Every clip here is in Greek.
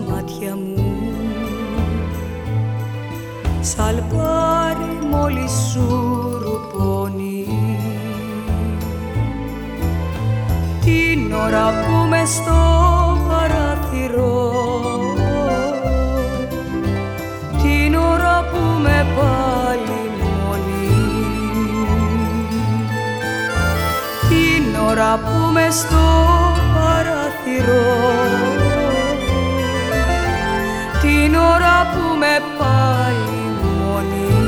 μάτια μου, σαλπάρι μόλις σουρουπώνει. Την ώρα που μες στο παράθυρο, την ώρα που με πάλι μόνη, την ώρα που μες στο παράθυρο, την ώρα που με πάλι μόνη.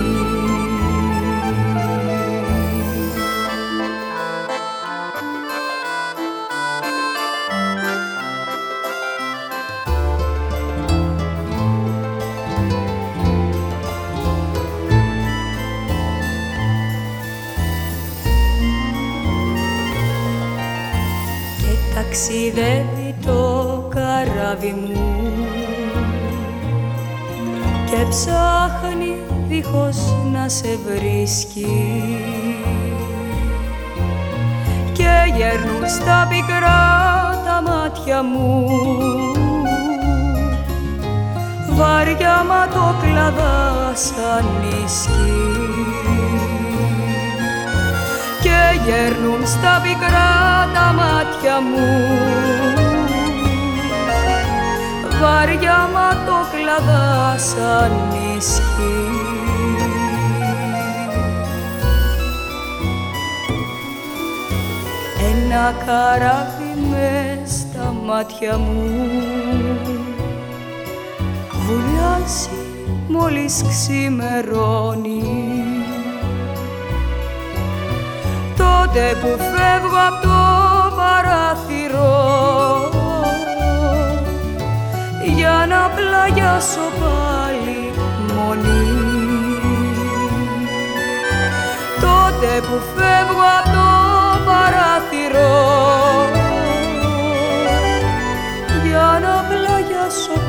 Και ταξιδεύει το καράβι μου και ψάχνει δίχως να σε βρίσκει, και γέρνουν στα πικρά τα μάτια μου βαριά ματοκλαδά σαν νησκή, και γέρνουν στα πικρά τα μάτια μου βαριά ματοκλαδά σαν νησκή. Ένα καράβι μες στα μάτια μου βουλιάζει μόλις ξημερώνει, τότε που φεύγω απ' το παράθυρο για να πλαγιάσω πάλι μόνη, τότε που φεύγω απ' το παράθυρο για να πλαγιάσω